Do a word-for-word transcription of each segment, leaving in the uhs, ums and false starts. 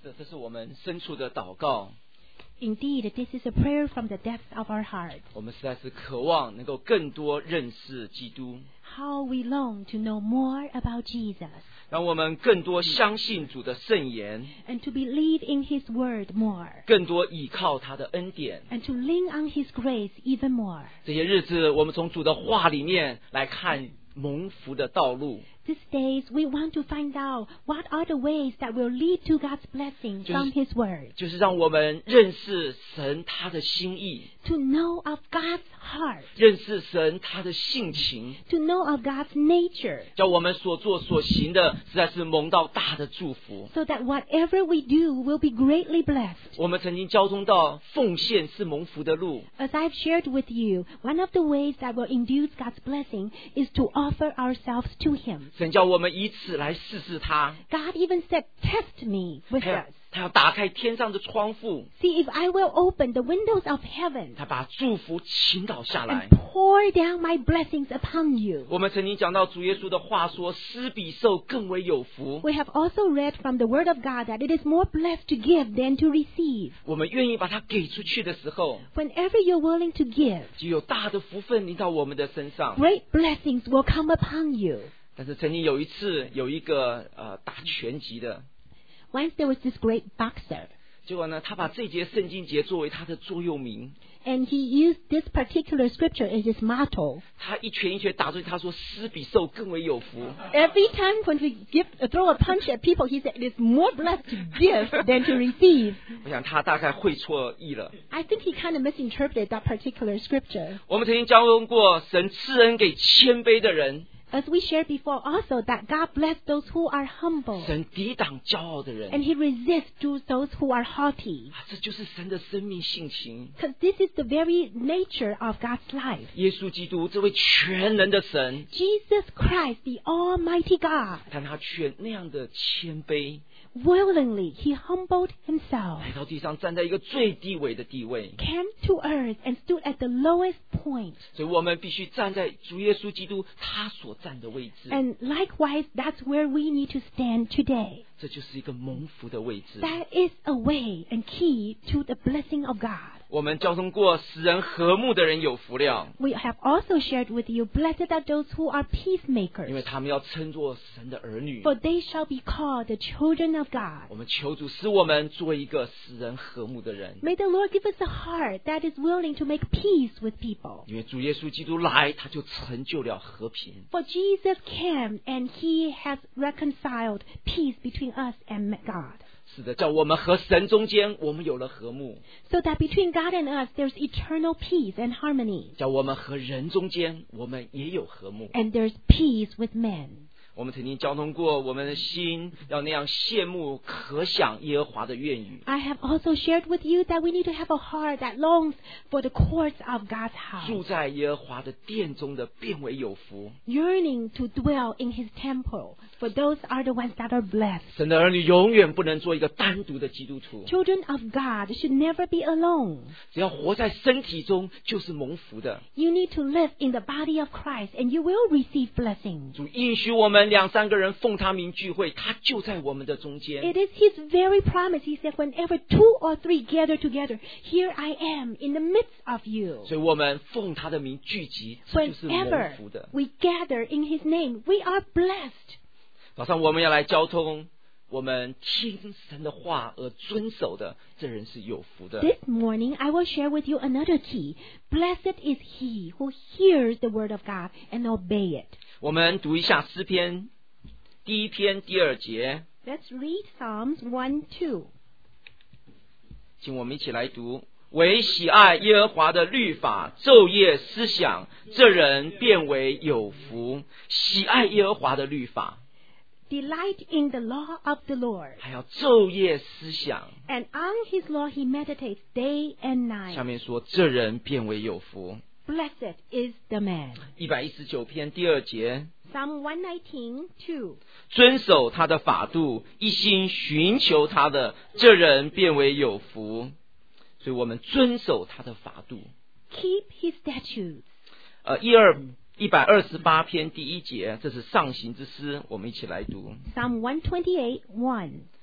是的，这是我们深处的祷告。 Indeed, this is a prayer from the depths of our heart. 我们实在是渴望能够更多认识基督， How we long to know more about Jesus 让我们更多相信主的圣言， and to believe in His word more 更多倚靠他的恩典。 and to lean on His grace even more. 这些日子，我们从主的话里面来看蒙福的道路。 These days, we want to find out what are the ways that will lead to God's blessing 就是 from His word. 就是让我们认识神他的心意， To know of God's heart. 认识神他的性情， To know of God's nature. 叫我们所做所行的实在是蒙到大的祝福。 So that whatever we do will be greatly blessed. 我们曾经交通到奉献是蒙福的路， As I've shared with you, one of the ways that will induce God's blessing is to offer ourselves to Him. 神叫我们以此来试试他。 God even said, test me with 他要 this. 他要打开天上的窗户， See if I will open the windows of heaven 他把祝福倾倒下来 and。pour down my blessings upon you. 我们曾经讲到主耶稣的话说，施比受更为有福。 We have also read from the Word of God that it is more blessed to give than to receive. 我们愿意把它给出去的时候， Whenever you're willing to give, 就有大的福分临到我们的身上。 great blessings will come upon you. 但是曾经有一次，有一个呃打拳击的， Once there was this great boxer, 结果呢，他把这节圣经节作为他的座右铭。 and he used this particular scripture as his motto. 他一拳一拳打出去，他说：“施比受更为有福。” Every time when we give, throw a punch at people, he said, it is more blessed to give than to receive. 我想他大概会错意了。 I think he kind of misinterpreted that particular scripture. 我们曾经教论过，神赐恩给谦卑的人， As we shared before also, that God bless those who are humble, 神抵挡骄傲的 and 人。 He resists to those who are haughty. 啊这就是神的生命性情。 Because this is the very nature of God's life. 耶稣基督这位全能的神， Jesus Christ, the Almighty God, 但他却那样的谦卑， willingly He humbled Himself, 来到地上，站在一个最低微的地位。 came to earth and stood at the lowest point. 所以我们必须站在主耶稣基督他所站的位置。 And likewise, that's where we need to stand today. 这就是一个蒙福的位置。 That is a way and key to the blessing of God. 我们交通过，使人和睦的人有福了， We have also shared with you, blessed are those who are 因 peacemakers, 为他们要称作神的儿女。 for they shall be called the children of God. 我们求主使我们做一个使人和睦的人， May the Lord give us a heart that is willing to make peace with people. 因为主耶稣基督来，他就成就了和平。 For Jesus came and He has reconciled peace between us and God. 是的，叫我们和神中间，我们有了和睦； So that between God and us, there's eternal peace and harmony. 叫我们和人中间，我们也有和睦。 And there's peace with men. 我们曾经交通过，我们的心要那样羡慕、可想耶和华的愿语。 I have also shared with you that we need to have a heart that longs for the courts of God's 住 house, 在耶和华的殿中的变为有福。 yearning to dwell in His temple, for those are the ones that are blessed. 神的儿女永远不能做一个单独的基督徒， Children of God should never be alone. 只要活在身体中，就是蒙福的。 You need to live in the body of Christ, and you will receive blessings. 主应许我们两三个人奉他名聚会，他就在我们的中间。 It is His very promise. He said, whenever two or three gather together, here I am in the midst of you. 所以我们奉他的名聚集，这就是蒙 Whenever 福的。 we gather in His name, we are blessed. 早上我们要来交通，我们听神的话而遵守的，这人是有福的。 This morning, I will share with you another key. Blessed is he who hears the word of God and obey it. 我们读一下诗篇第一篇第二节， Let's read Psalms one two. 请我们一起来读。唯喜爱耶和华的律法，昼夜思想，这人变为有福。喜爱耶和华的律法， Delight in the law of the Lord, 还要昼夜思想。 and on his law he meditates day and 下 night. 面说，这人变为有福。 Blessed is the man. 一百一十九篇第二节， Psalm one nineteen two. 遵守他的法度，一心寻求他的，这人变为有福。所以我们遵守他的法度。 Keep his statutes. 呃，一二一百二十八篇第一节，这是上行之诗，我们一起来读。 Psalm one twenty-eight one.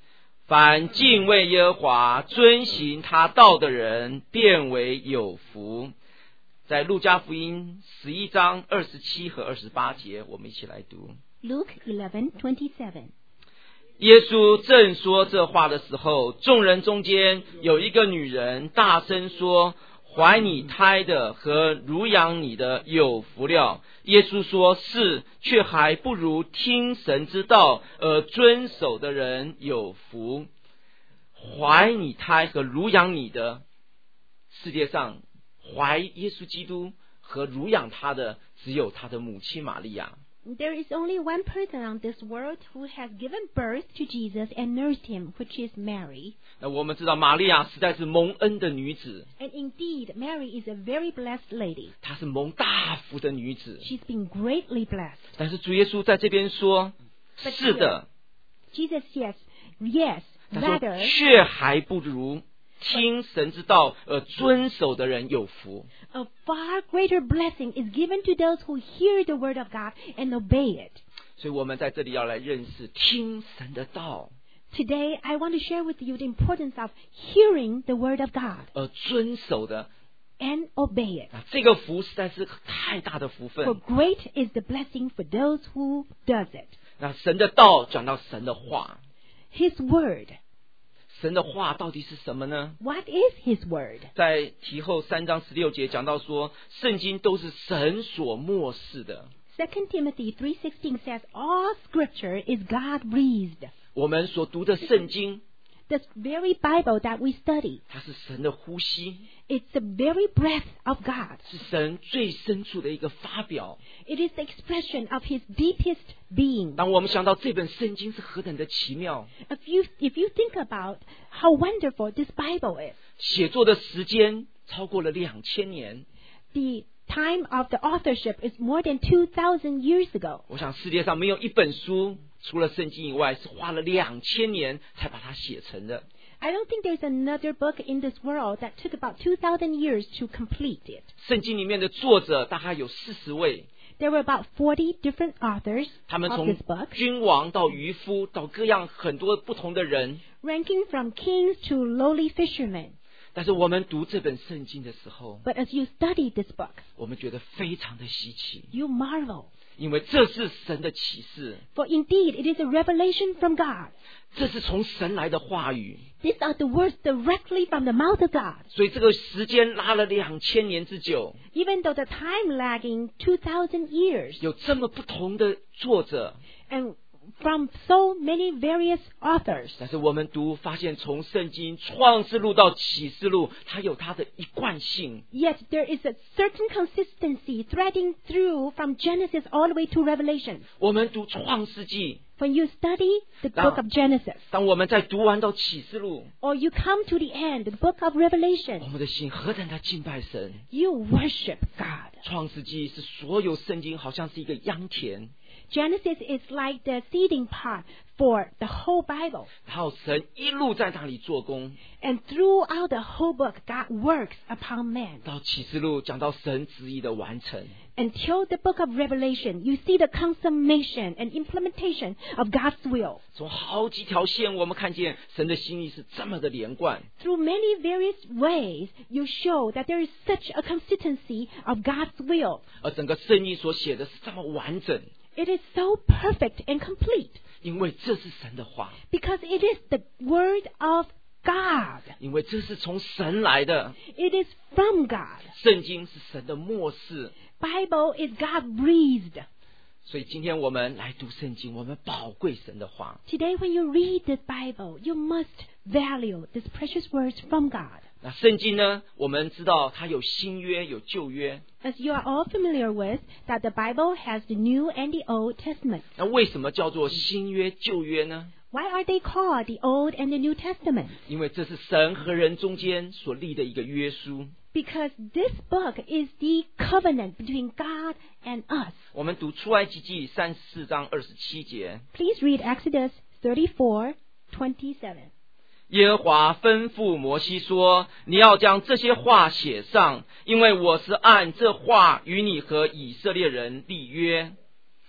凡敬畏耶和华、遵行他道的人，便为有福。在路加福音十一章二十七和二十八节，我们一起来读。 Luke eleven twenty-seven. 耶稣正说这话的时候，众人中间有一个女人大声说：怀你胎的和乳养你的有福了。耶稣说：是，却还不如听神之道而遵守的人有福。怀你胎和乳养你的，世界上怀耶稣基督和乳养他的只有他的母亲玛利亚。 There is only one person on this world who has given birth to Jesus and nursed him, which is Mary. 那我们知道玛利亚实在是蒙恩的女子。 And indeed, Mary is a very blessed lady. 她是蒙大福的女子。 She's been greatly blessed. 但是主耶稣在这边说， But 是的， Jesus says, yes, 他说 rather, 却还不如听神之道而遵守的人有福。 a far greater blessing is given to those who hear the word of God and obey it. 所以我们在这里要来认识听神的道 Today, I want to share with you the importance of hearing the word of God 而遵守的， and obey it. 啊这个福实在是太大的福 For 分。 great is the blessing for those who does it. 那神的道讲到神的话， His word. 神的话到底是什么呢？ What is His word? 在提后三章十六节讲到说，圣经都是神所默示的。 Second Timothy three sixteen says, all scripture is God-breathed. 我们所读的圣经， The very Bible that we study, 它是神的呼吸， it's the very breath of God. 是神最深处的一个发表。 It is the expression of His deepest being. 当我们想到这本圣经是何等的奇妙， If you, if you think about how wonderful this Bible is, 写作的时间超过了两千年。 the time of the authorship is more than two thousand years ago. 我想世界上没有一本书除了圣经以外是花了两千年才把它写成的。 I don't think there's another book in this world that took about two thousand years to complete it. 圣经里面的作者大概有四十位， There were about forty different authors 他们 of 从 this book, 君王到渔夫到各样很多不同的人。 ranking from kings to lowly fishermen. 但是我们读这本圣经的时候， But as you study this book, 我们觉得非常的稀奇， you marvel. 因为这是神的启示， For indeed, it is a revelation from God. 这是从神来的话语， These are the words directly from the mouth of God. 所以这个时间拉了两千年之久， Even though the time lagging two thousand years, 有这么不同的作者， and from so many various authors. 但是我们读发现，从圣经创世录到启示录，它有它的一贯性。 Yet there is a certain consistency threading through from Genesis all the way to Revelation. 我们读创世纪， When you study the Now- book of Genesis, 当我们在读完到启示录， or you come to the end, the book of 我 Revelation, 们的心何等的敬拜神！ you worship God. 创世纪是所有圣经好像是一个秧田， Genesis is like the seeding pot for the whole Bible. 然后神一路在那里做工。 And throughout the whole book, God works upon man. 到启示录讲到神旨意的完成， Until the book of Revelation, you see the consummation and implementation of God's will. 从好几条线我们看见神的心意是这么的连贯。 Through many various ways, you show that there is such a consistency of God's will. 而整个圣经所写的是这么完整， It is so perfect and complete 因为这是神的话， because it is the word of God. 因为这是从神来的。 It is from God. 圣经是神的默示， Bible is God breathed. 所以今天我们来读圣经，我们宝贵神的话。 Today, when you read the Bible, you must value these precious words from God. 那圣经呢，我们知道它有新约有旧约， As you are all familiar with, that the Bible has the New and the Old Testament. 那为什么叫做新约旧约呢？ Why are they called the Old and the New Testament? 因为这是神和人中间所立的一个约书。 Because this book is the covenant between God and us. 我们读出埃及记三十四章二十七节， Please read Exodus thirty-four twenty-seven. 耶和华吩咐摩西说：“你要将这些话写上，因为我是按这话与你和以色列人立约。”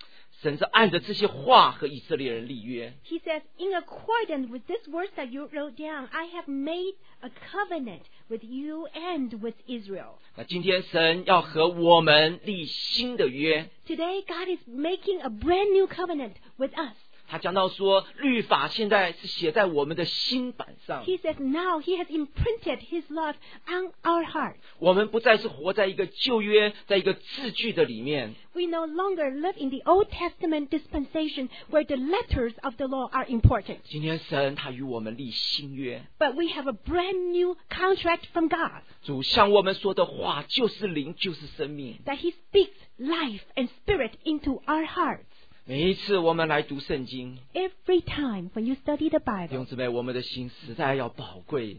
神是按着这些话和以色列人立约。 He says, in accordance with this verse that you wrote down, I have made a covenant with you and with Israel. 那今天神要和我们立新的约， Today, God is making a brand new covenant with us. 他讲到说，律法现在是写在我们的心板上， He says now He has imprinted His love on our hearts. 我们不再是活在一个旧约，在一个字句的里面， We no longer live in the Old Testament dispensation where the letters of the law are important. 今天神他与我们立新约， But we have a brand new contract from God 主向我们说的话就是灵，就是生命。 that He speaks life and spirit into our hearts. 每一次我们来读圣经， Every time when you study the 弟 Bible, 兄姊妹，我们的心实在要宝贵。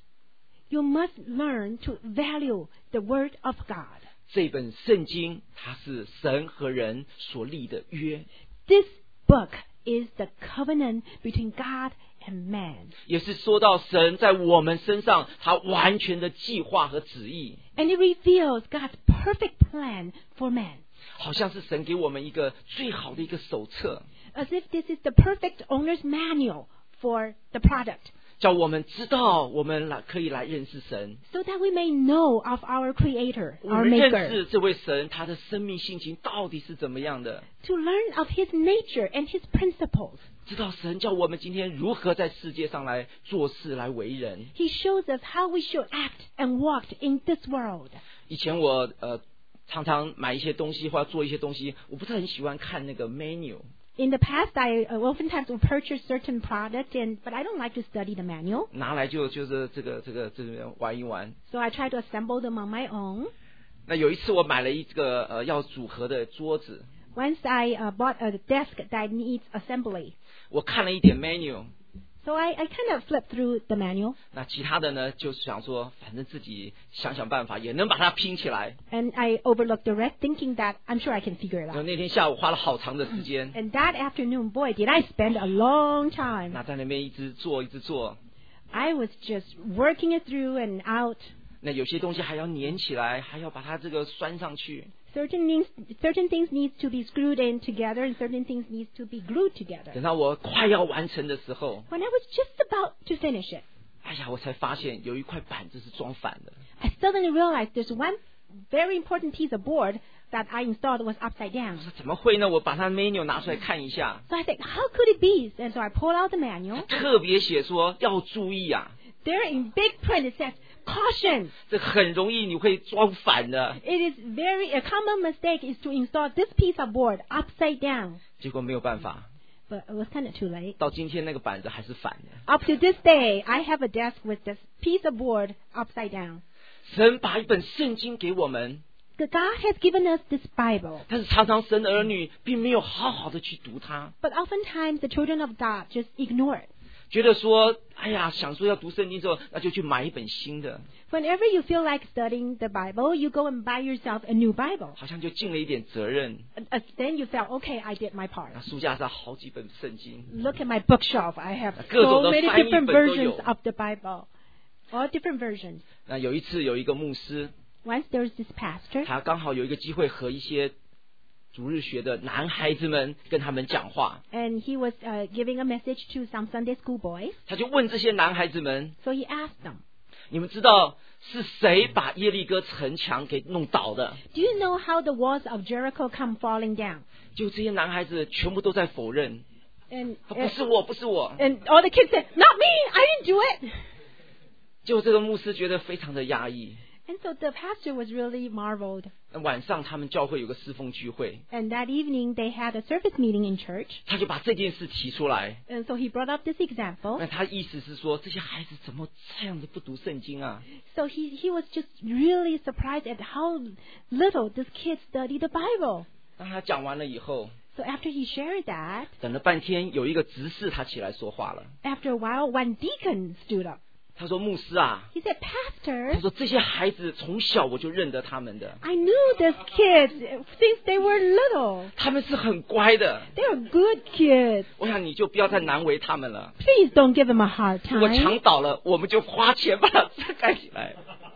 you must learn to value the Word of God. 这本圣经它是神和人所立的约， This book is the covenant between God and man. 也是说到神在我们身上他完全的计划和旨意， And it reveals God's perfect plan for man. 好像是神给我们一个最好的一个手册， As if this is the perfect owner's manual for the product, 叫我们知道我们来可以来认识神， so that we may know of our Creator, 我 our 们认 Maker, 识这位神他的生命性情到底是怎么样的， to learn of His nature and His principles. 知道神叫我们今天如何在世界上来做事来为人。 He shows us how we should act and walk in this world. 以前我呃常常买一些东西或者做一些东西，我不是很喜欢看那个 menu。 In the past, I uh, oftentimes will purchase certain products, and but I don't like to study the manual, 拿来就就是这个这个这边玩一玩。 so I try to assemble them on my own. 那有一次我买了一个呃要组合的桌子， Once I uh, bought a desk that needs assembly, 我看了一点 menu， so I, I kind of flipped through the manual, 那其他的呢就是想说，反正自己想想办法也能把它拼起来。 and I overlooked the rest, thinking that I'm sure I can figure it 然后 out. 那天下午花了好长的时间， And that afternoon, boy, did I spend a long time. 那在那边一直做一直做， I was just working it through and out. 那有些东西还要粘起来，还要把它这个拴上去。 Certain things, certain things needs to be screwed in together, and certain things needs to be glued together. 等到我快要完成的时候， When I was just about to finish it, 哎呀，我才发现有一块板子是装反的。 I suddenly realized there's one very important piece of board that I installed was upside down. 我说怎么会呢？我把它 menu 拿出来看一下， So I think, how could it be? And so I pulled out the manual. 特别写说要注意啊， There in big print it says, caution! 这很容易你会装反的。 It is very, a common mistake is to install this piece of board upside down. 结果没有办法， But it was kind of too late. 到今天那个板子还是反的。 Up to this day, I have a desk with this piece of board upside down. 神把一本圣经给我们， God has given us this Bible. 但是常常神的儿女并没有好好的去读它， But oftentimes the children of God just ignore it. 觉得说，哎呀，想说要读圣经之后，那就去买一本新的， Whenever you feel like studying the Bible, you go and buy yourself a new Bible. 好像就尽了一点责任。 And, uh, then you felt, okay, I did my part. 那书架上好几本圣经， Look at my bookshelf. I have 各种 so 的 many 翻译 different 本都有。 versions of the Bible. All different versions. 那有一次有一个牧师， Once there was this pastor, 他刚好有一个机会和一些主日学的男孩子们跟他们讲话， and he was uh, giving a message to some Sunday school boys. 他就问这些男孩子们， So he asked them, 你们知道是谁把耶利哥城墙给弄倒的？ do you know how the walls of Jericho come falling down? 就这些男孩子全部都在否认， And, 他不是我，不是我。 and all the kids said, not me, I didn't do it. 结果这个牧师觉得非常的压抑。 And so the pastor was really marveled. 那晚上他们教会有个侍奉聚会， And that evening they had a service meeting in church. 他就把这件事提出来。 And so he brought up this example. 那他意思是说，这些孩子怎么这样的不读圣经啊？ So he, he was just really surprised at how little this kid studied the Bible. 当他讲完了以后， So after he shared that, 等了半天，有一个执事他起来说话了。 after a while, one deacon stood up. 他说：“牧师啊， He said, 他 Pastor, 说这些孩子从小我就认得他们的， I knew these kids since they were little. 他们是很乖的。 They're good kids. 我想你就不要再难为他们了。 Please don't give them a hard 如果 time. 墙倒了，我们就花钱把它盖起来。”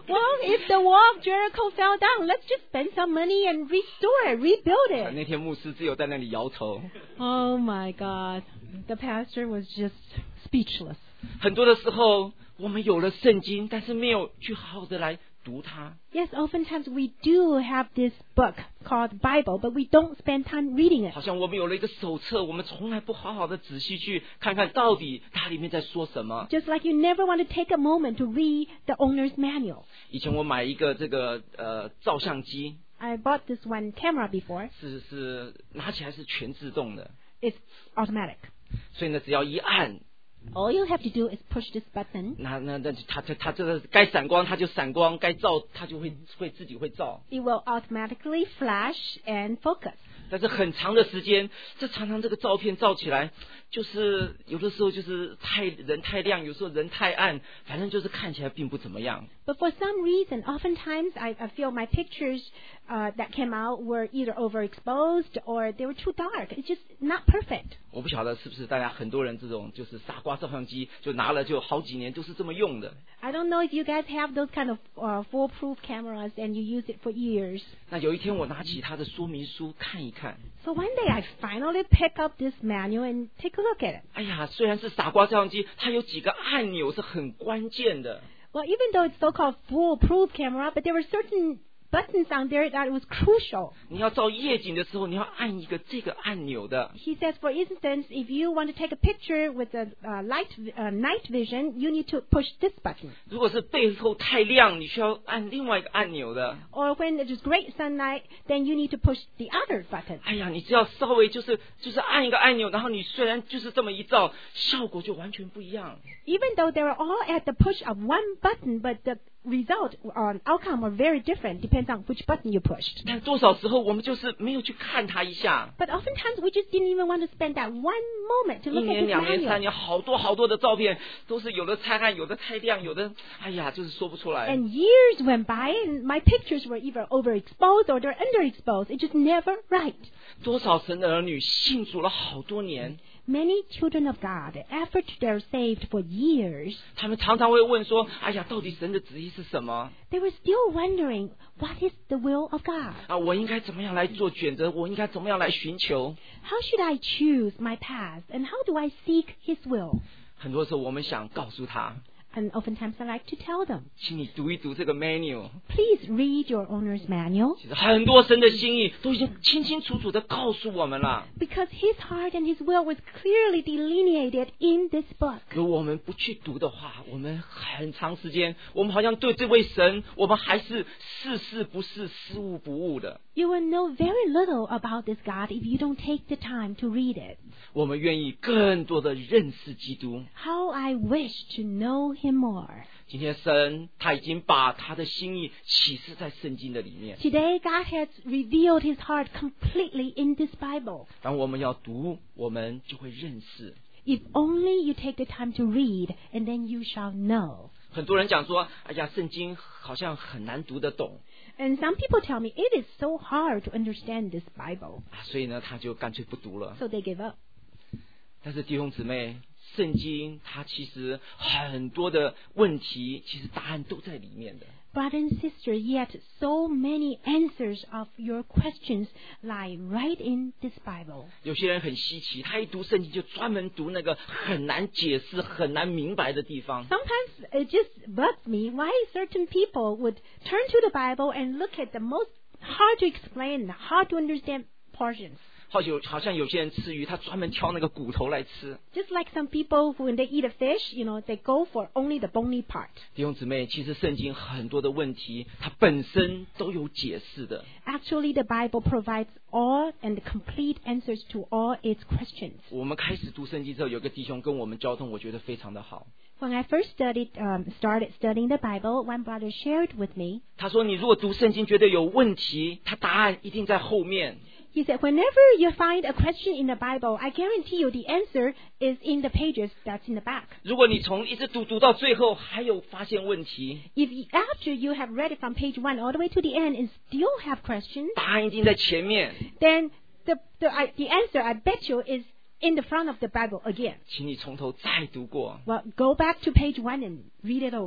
Well, if the wall of Jericho fell down, let's just spend some money and restore it, rebuild it. 那天牧师只有在那里摇头。 Oh my God. The pastor was just speechless. 很多的时候，我们有了圣经，但是没有去好好的来读它。 Yes, oftentimes we do have this book called Bible, but we don't spend time reading it. 好像我们有了一个手册，我们从来不好好的仔细去看看到底它里面在说什么。 Just like you never want to take a moment to read the owner's manual. 以前我买一个这个呃照相机， I bought this one camera before. 是是拿起来是全自动的， It's automatic. 所以呢，只要一按， All you have to do is push this button. 那那那它它它这个该闪光它就闪光，该照它就会会自己会照。 It will automatically flash and focus. 但是很长的时间，这常常这个照片照起来，就是有的时候就是太人太亮，有时候人太暗，反正就是看起来并不怎么样。 But for some reason, oftentimes I, I feel my pictures uh, that came out were either overexposed or they were too dark. It's just not perfect. 我不晓得是不是大家很多人这种就是傻瓜照相机，就拿了就好几年都是这么用的。 I don't know if you guys have those kind of uh, foolproof cameras and you use it for years. 那有一天我拿起它的说明书看一看， So one day I finally pick up this manual and take a look at it. 哎呀，虽然是傻瓜照相机，它有几个按钮是很关键的。 Well, even though it's so-called foolproof camera, but there were certain buttons on there that was crucial. 你要照夜景的时候，你要按一个这个按钮的。 He says, for instance, if you want to take a picture with a uh, light uh, night vision, you need to push this button. 如果是背后太亮，你需要按另外一个按钮的。 Or when there's great sunlight, then you need to push the other button. 哎呀，你只要稍微就是就是按一个按钮，然后你虽然就是这么一照，效果就完全不一样。 Even though they were all at the push of one button, but the result or outcome were very different, depends on which button you pushed. 但多少时候我们就是没有去看它一下。 But oftentimes we just didn't even want to spend that one moment to 一 look at 年、 this 两年、三 manual. 年，好多好多的照片，都是有的太暗，有的太亮，有的，哎呀，就是说不出来。 And years went by, and my pictures were either overexposed or they're underexposed. It's just never right. 多少神的儿女信主了好多年， Many children of God, after they're saved for years, 他们常常会问说：“哎呀，到底神的旨意是什么？ they were still wondering, what is the will of God? 啊，我应该怎么样来做选择？我应该怎么样来寻求？” How should I choose my path? And how do I seek His will? 很多时候我们想告诉他， And oftentimes I like to tell them, 请你读一读这个 menu。 please read your owner's manual, 其实很多神的心意都已经清清楚楚的告诉我们了。 because His heart and His will was clearly delineated in this book. 如果我们不去读的话，我们很长时间，我们好像对这位神，我们还是事事不是，事物不误的。 You will know very little about this God if you don't take the time to read it. 我们愿意更多的认识基督。 How I wish to know Him more. 今天神他已经把他的心意启示在圣经的里面。 Today, God has revealed His heart completely in this Bible. 当我们要读，我们就会认识。 If only you take the time to read, and then you shall know. 很多人讲说：“哎呀，圣经好像很难读得懂 And some people tell me it is so hard to understand this Bible, 啊，所以呢，他就干脆不读了。 so they give up. ” 但是弟兄姊妹，圣经它其实很多的问题，其实答案都在里面的。 Brother and sister, yet so many answers of your questions lie right in this Bible. 有些人很稀奇，他一读圣经就专门读那个很难解释、很难明白的地方。 Sometimes it just bugs me why certain people would turn to the Bible and look at the most hard to explain, hard to understand portions. 好有好像有些人吃鱼，他专门挑那个骨头来吃。 Just like some people who, when they eat a fish, you know, they go for only the bony part. 弟兄姊妹，其实圣经很多的问题，它本身都有解释的。 Actually, the Bible provides all and complete answers to all its questions. 我们开始读圣经之后，有个弟兄跟我们交通，我觉得非常的好。 When I first studied, um, started studying the Bible, one brother shared with me. 他说：“你如果读圣经觉得有问题，他答案一定在后面。 He said, whenever you find a question in the Bible, I guarantee you the answer is in the pages that's in the back. 如果你从一直读读到最后，还有发现问题， If you, after you have read it from page one all the way to the end and still have questions, 答案一定在前面。 then the, the, I, the answer, I bet you, is in the front of the Bible again. 请你从头再读过。 Well, go back to page one and read it over.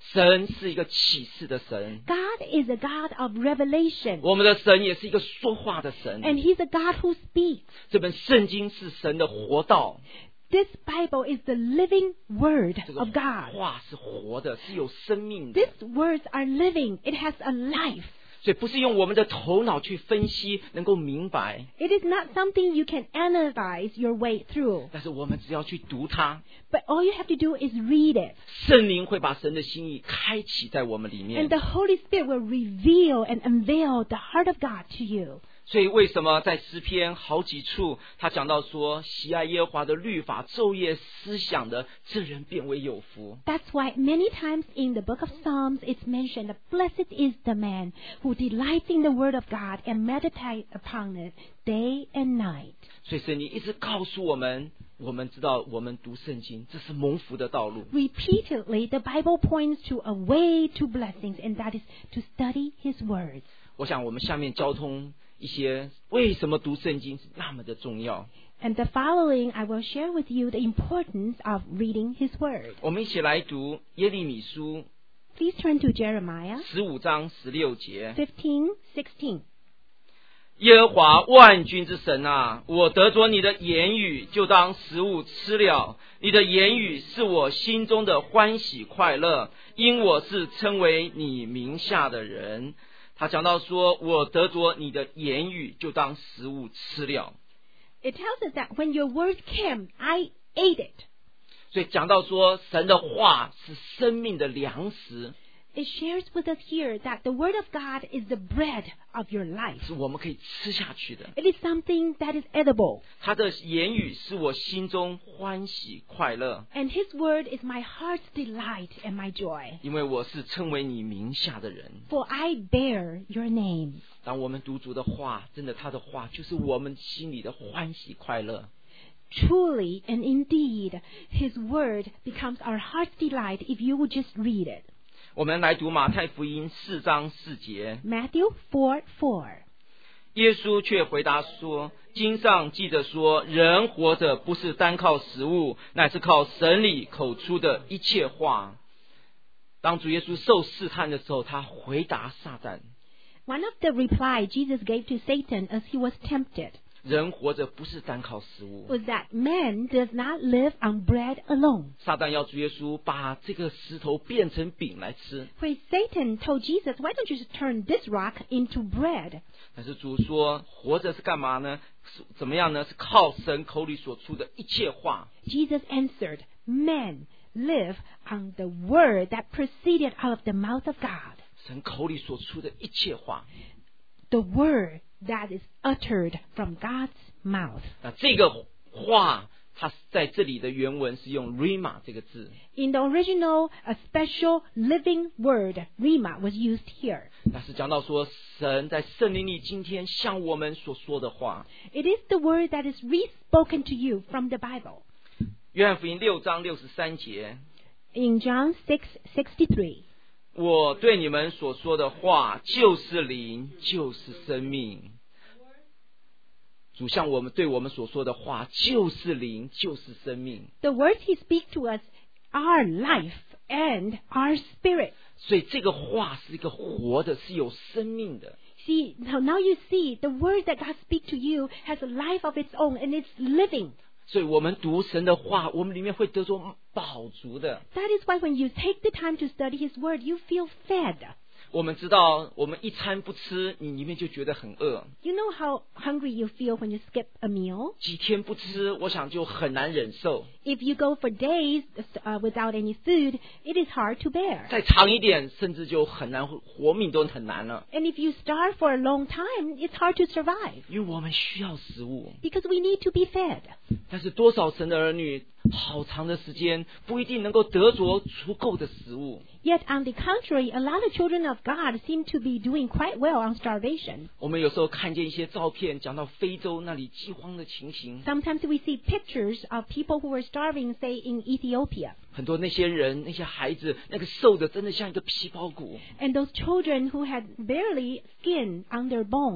神是一个启示的神， God is a God of revelation. 我们的神也是一个说话的神。 And He's a God who speaks. 这本圣经是神的活道， This Bible is the living Word 这个 of God. 话是活的，是有生命的。 These words are living. It has a life. 所以不是用我们的头脑去分析能够明白， It is not something you can analyze your way through. 但是我们只要去读它， But all you have to do is read it. 圣灵会把神的心意开启在我们里 And 面。 the Holy Spirit will reveal and unveil the heart of God to you. 所以为什么在诗篇好几处他讲到说，喜爱耶和华的律法，昼夜思想的，这人变为有福。 That's why many times in the book of Psalms it's mentioned that blessed is the man who delights in the word of God and meditates upon it day and night. 所以圣经一直告诉我们，我们知道我们读圣经，这是蒙福的道路。 Repeatedly, the Bible points to a way to blessings, and that is to study His words. 我想我们下面交通一些为什么读圣经是那么的重要。 And the following, I will share with you the importance of reading His word. 我们一起来读耶利米书 Please turn to Jeremiah 十五章十六节。 fifteen sixteen. 耶和华万军之神啊，我得着你的言语，就当食物吃了。你的言语是我心中的欢喜快乐，因我是称为你名下的人。他讲到说，我得着你的言语，就当食物吃了。 It tells us that when your words came, I ate it. 所以讲到说，神的话是生命的粮食， It shares with us here that the word of God is the bread of your life. 是我们可以吃下去的。 It is something that is edible. 他的言语是我心中欢喜快乐， And His word is my heart's delight and my joy. 因为我是称为你名下的人。 For I bear your name. 当我们读主的话，真的他的话就是我们心里的欢喜快乐。 Truly and indeed, His word becomes our heart's delight if you would just read it. 我们来读马太福音四章四节， Matthew four four. 耶稣却回答说，经上记着说，人活着不是单靠食物，乃是靠神里口出的一切话。当主耶稣受试探的时候，他回答撒旦， One of the reply Jesus gave to Satan as he was tempted 人活着不是单靠食物。 was that man does not live on bread alone. 撒旦要主耶稣把这个石头变成饼来吃， When Satan told Jesus, why don't you just turn this rock into bread? 但是主说，活着是干嘛呢？是怎么样呢？是靠神口里所出的一切话。 Jesus answered, men live on the word that proceeded out of the mouth of God. 神口里所出的一切话。 The word that is uttered from God's mouth. 那这个话，它在这里的原文是用 rhema 这个字。 In the original, a special living word, rhema, was used here. 那是讲到说，神在圣灵里今天向我们所说的话。 It is the word that is re-spoken to you from the Bible. 约翰福音六章六十三节， In John six sixty-three. 我对你们所说的话，就是灵，就是生命。主向我们对我们所说的话，就是灵，就是生命。 The words He speaks to us are life and our spirit. 所以这个话是一个活的，是有生命的。 See, now, now you see, the word that God speaks to you has a life of its own and it's living. 所以我们读神的话，我们里面会得着饱足的。 That is why when you take the time to study His word, you feel fed. 我们知道，我们一餐不吃，你里面就觉得很饿； You know how hungry you feel when you skip a meal? 几天不吃，我想就很难忍受。 If you go for days uh, without any food, it is hard to bear. 再长一点，甚至就很难活命都很难了， And if you starve for a long time, it's hard to survive 因为我们需要食物。 because we need to be fed. 但是多少神的儿女，好长的时间不一定能够得着足够的食物。 Yet on the contrary, a lot of children of God seem to be doing quite well on starvation. 我们有时候看见一些照片，讲到非洲那里饥荒的情形， Sometimes we see pictures of people who were starving, say, in Ethiopia. 很多那些人、那些孩子，那个瘦的真的像一个皮包骨。 And those children who had barely skin on their bone.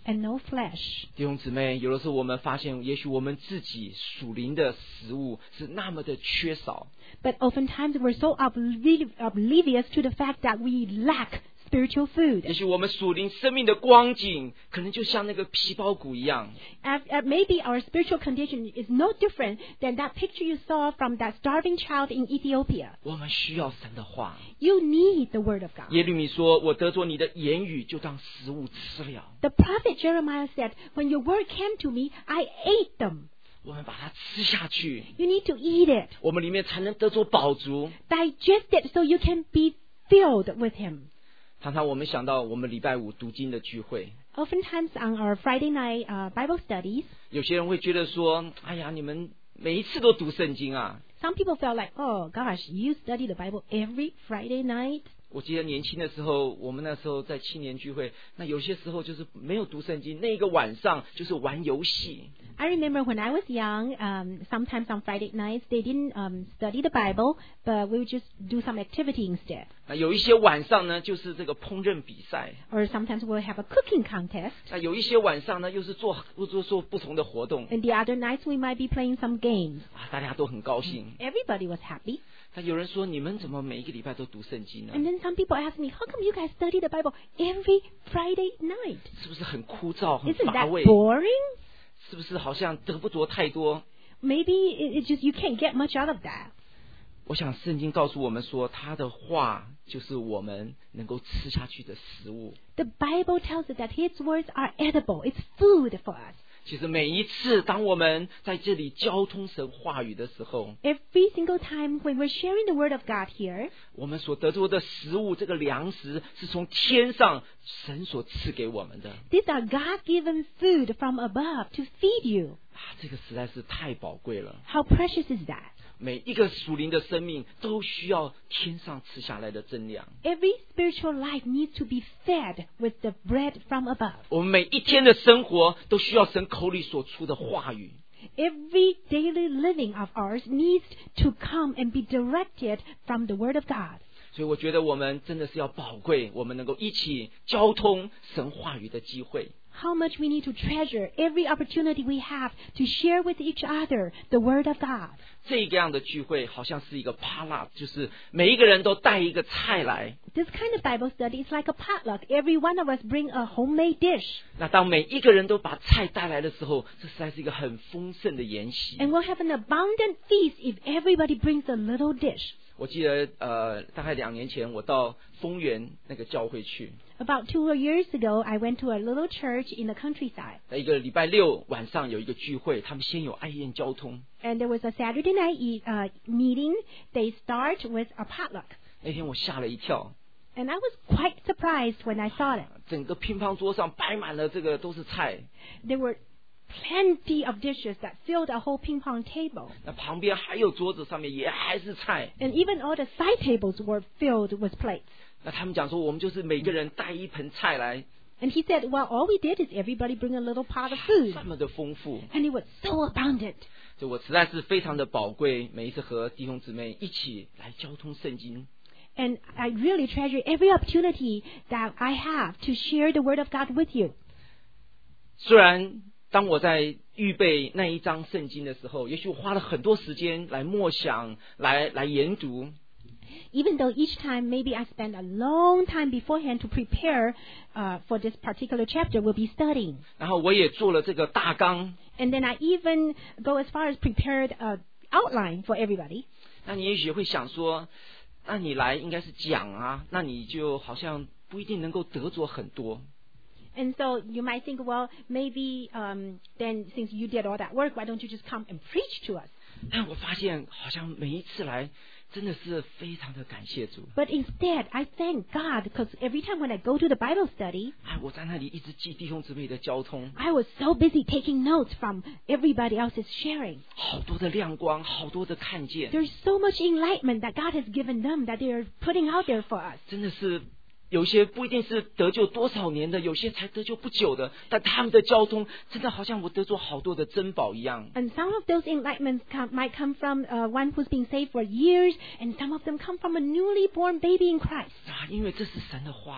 and no flesh. 弟兄姊妹，有的时候我们发现，也许我们自己属灵的食物是那么的缺少， But oftentimes we're so obliv- oblivious to the fact that we lack spiritual food. 也许我们属灵生命的光景，可能就像那个皮包骨一样。 And, and maybe our spiritual condition is no different than that picture you saw from that starving child in Ethiopia. 我们需要神的话。 You need the word of God. 耶利米说：“我得着你的言语，就当食物吃了。 The prophet Jeremiah said, when your word came to me, I ate them. ” 我们把它吃下去， You need to eat it. 我们里面才能得着饱足。 Digest it so you can be filled with him. 常常我们想到我们礼拜五读经的聚会， Oftentimes on our Friday night uh, Bible studies, 有些人会觉得说：“哎呀，你们每一次都读圣经啊！” some people felt like, oh gosh, you study the Bible every Friday night. 我记得年轻的时候，我们那时候在青年聚会，那有些时候就是没有读圣经，那一个晚上就是玩游戏。 I remember when I was young, um, sometimes on Friday nights, they didn't um, study the Bible, but we would just do some activity instead. 那有一些晚上呢，就是这个烹饪比赛； Or sometimes we'll have a cooking contest. 那有一些晚上呢，又是做做做不同的活动 And the other nights we might be playing some games. 啊，大家都很高兴。 Everybody was happy. 那有人说：“你们怎么每一个礼拜都读圣经呢？ And then some people ask me, how come you guys study the Bible every Friday night? 是不是很枯燥、很 Isn't 乏 that 味？ boring? 是不是好像得不着太多？” Maybe it- it's just you can't get much out of that. 我想圣经告诉我们说，他的话就是我们能够吃下去的食物。 The Bible tells us that His words are edible. It's food for us. 其实每一次当我们在这里交通神话语的时候， Every single time when we're sharing the Word of God here, 我们所得着的食物，这个粮食是从天上神所赐给我们的 these are God-given food from above to feed you. 啊，这个实在是太宝贵了。 How precious is that? 每一个属灵的生命都需要天上吃下来的真粮。 Every spiritual life needs to be fed with the bread from above. 我们每一天的生活都需要神口里所出的话语。 Every daily living of ours needs to come and be directed from the Word of God. 所以我觉得我们真的是要宝贵，我们能够一起交通神话语的机会。 How much we need to treasure every opportunity we have to share with each other the Word of God. 这个样的聚会好像是一个 potluck， 就是每一个人都带一个菜来。 This kind of Bible study is like a potluck. Every one of us bring a homemade dish. 那当每一个人都把菜带来的时候，这实在是一个很丰盛的筵席。 And we'll have an abundant feast if everybody brings a little dish. 我记得呃，大概两年前我到丰原那个教会去， About two years ago, I went to a little church in the countryside. 在一个礼拜六晚上有一个聚会，他们先有爱宴交通。 And there was a Saturday night e- uh, meeting. They start with a potluck. 那天我吓了一跳， And I was quite surprised when I saw it. 整个乒乓桌上摆满了这个都是菜， There were plenty of dishes that filled a whole ping pong table. 那旁边还有桌子上面也还是菜。 And even all the side tables were filled with plates. 那他们讲说，我们就是每个人带一盆菜来， And he said, well, all we did is everybody bring a little pot of food. 这么的丰富。 And it was so abundant. 所以我实在是非常的宝贵，每一次和弟兄姊妹一起来交通圣经。 And I really treasure every opportunity that I have to share the Word of God with you. 虽然当我在预备那一章圣经的时候，也许我花了很多时间来默想，来来研读。 Even though each time maybe I spend a long time beforehand to prepare uh, for this particular chapter we'll be studying. 然后我也做了这个大纲。 And then I even go as far as prepared an outline for everybody. 那你也许会想说，那你来应该是讲啊，那你就好像不一定能够得着很多。 And so you might think, well, maybe um, then since you did all that work, why don't you just come and preach to us? 但我发现好像每一次来真的是非常的感谢主。 But instead, I thank God because every time when I go to the Bible study, 哎，我在那里一直记弟兄姊妹的交通， I was so busy taking notes from everybody else's sharing. 好多的亮光，好多的看见， There's so much enlightenment that God has given them that they're putting out there for us. 真的是有些不一定是得救多少年的，有些才得救不久的，但他们的交通真的好像我得着好多的珍宝一样。 And some of those enlightenments come, might come from uh, one who's been saved for years, and some of them come from a newly born baby in Christ. 啊，因为这是神的话，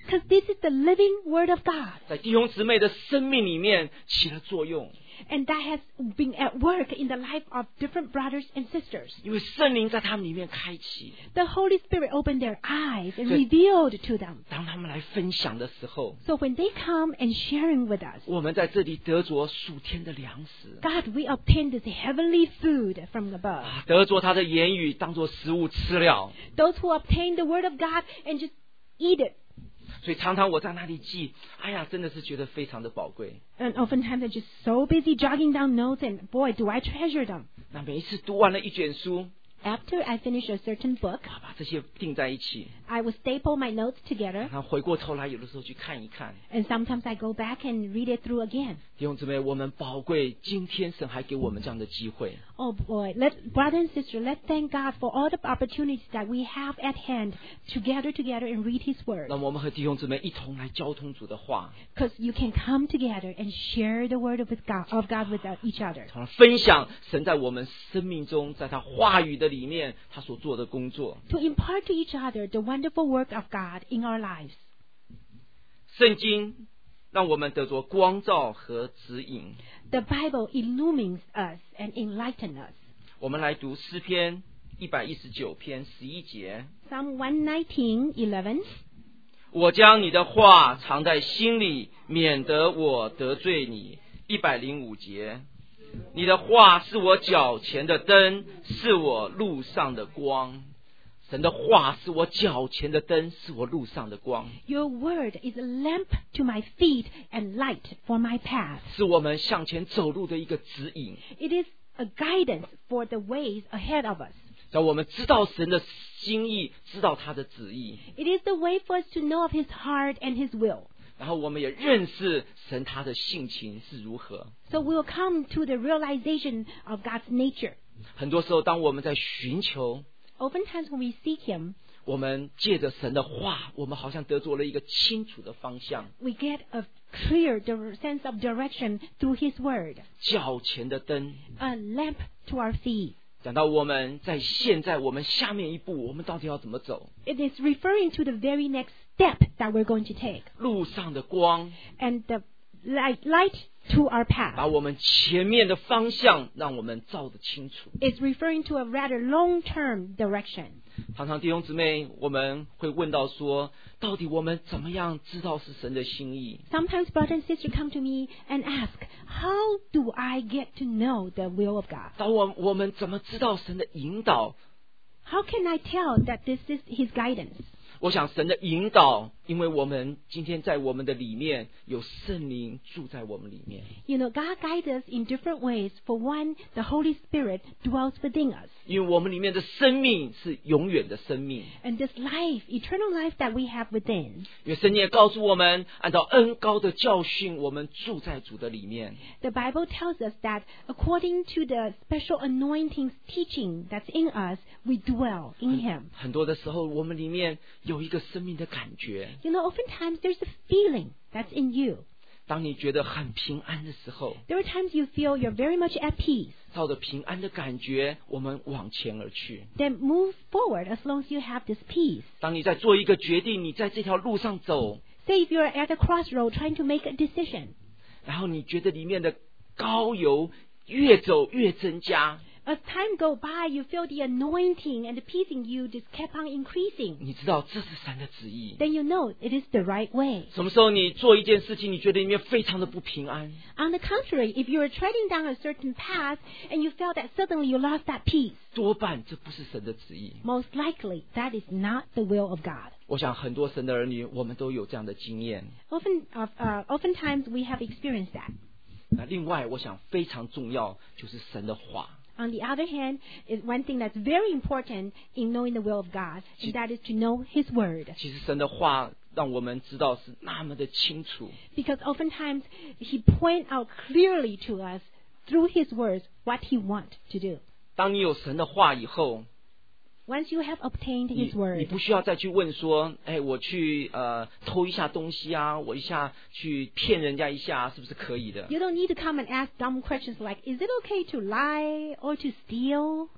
Because this is the living Word of God. 在弟兄姊妹的生命里面起了作用。 And that has been at work in the life of different brothers and sisters. 因为圣灵在他们里面开启， The Holy Spirit opened their eyes and 所以 revealed to them. 当他们来分享的时候， So when they come and sharing with us, 我们在这里得着属天的粮食， God, we obtain this heavenly food from above. 啊得着他的言语当作食物吃了。 Those who obtain the Word of God and just eat it. 所以常常我在那里记，哎呀，真的是觉得非常的宝贵。 And oftentimes I'm just so busy jogging down notes, and boy, do I treasure them. 那每一次读完了一卷书， After I finish a certain book, 啊把这些定在一起， I will staple my notes together, 然后回过头来，有的时候去看一看。 and sometimes I go back and read it through again. 弟兄姊妹，我们宝贵，今天神还给我们这样的机会。 Oh boy, let brother and sister, let's thank God for all the opportunities that we have at hand to gather together and read His Word. 那我们和弟兄姊妹一同来交通主的话， Because you can come together and share the Word of God, of God with each other. 同分享神在我们生命中，在他话语的里面，他所做的工作。 To impart to each other the wonderful work of God in our lives. 圣经让我们得着光照和指引。 The Bible illumines us and enlightens us. 我们来读诗篇一百一十九篇十一节。 Psalm one nineteen, eleven. 我将你的话藏在心里，免得我得罪你。一百零五节。你的话是我脚前的灯，是我路上的光。神的话是我脚前的灯，是我路上的光。 Your word is a lamp to my feet and light for my path. 是我们向前走路的一个指引。 It is a guidance for the ways ahead of us. 让我们知道神的心意，知道他的旨意， It is the way for us to know of His heart and His will. 然后我们也认识神他的性情是如何。 So we'll come to the realization of God's nature. 很多时候，当我们在寻求， Oftentimes when we seek Him, 我们借着神的话，我们好像得着了一个清楚的方向。 we get a clear dir- sense of direction through His word. 脚前的灯， A lamp to our feet. 讲到我们在现在，我们下面一步，我们到底要怎么走？ It is referring to the very next step that we're going to take. 路上的光， And the light, light to our 把 path 我们前面的方向，让我们照得清楚。 is referring to a rather long-term direction. 常常弟兄姊妹，我们会问到说，到底我们怎么样知道是神的心意？ Sometimes brother and sister come to me and ask, how do I get to know the will of God? 当我我们怎么知道神的引导？ How can I tell that this is His guidance? 我想神的引导，因为我们今天在我们的里面有圣灵住在我们里面。 You know, God guides us in different ways. For one, the Holy Spirit dwells within us. 因为我们里面的生命是永远的生命。 And this life, eternal life that we have within, 因为圣经也告诉我们，按照恩膏的教训，我们住在主的里面。 the Bible tells us that according to the special anointings teaching that's in us, we dwell in Him. 很多的时候，我们里面有一个生命的感觉。 You know, oftentimes there's a feeling that's in you. 当你觉得很平安的时候， There are times you feel you're very much at peace. 照着平安的感觉，我们往前而去。 Then move forward as long as you have this peace. 当你在做一个决定，你在这条路上走， Say if you're at a crossroad trying to make a decision, 然后你觉得里面的高油越走越增加， as time go by, you feel the anointing and the peace in you just kept on increasing. 你知道这是神的旨意。 Then you know it is the right way. 什么时候你做一件事情，你觉得里面非常的不平安， On the contrary, if you are treading down a certain path and you felt that suddenly you lost that peace, 多半这不是神的旨意。 most likely that is not the will of God. 我想很多神的儿女，我们都有这样的经验。 Often, uh, uh, oftentimes we have experienced that. 那另外，我想非常重要就是神的话。 On the other hand, is one thing that's very important in knowing the will of God, and that is to know His Word. 其实神的话让我们知道是那么的清楚。 Because oftentimes He point out clearly to us through His words what He wants to do. 当你有神的话以后， Once you have obtained 你 His 你 Word, 不需要再去问说，哎，我去呃偷一下东西啊，我一下去骗人家一下，是不是可以的？ you don't need to come and ask dumb questions like, is it okay to lie or to steal?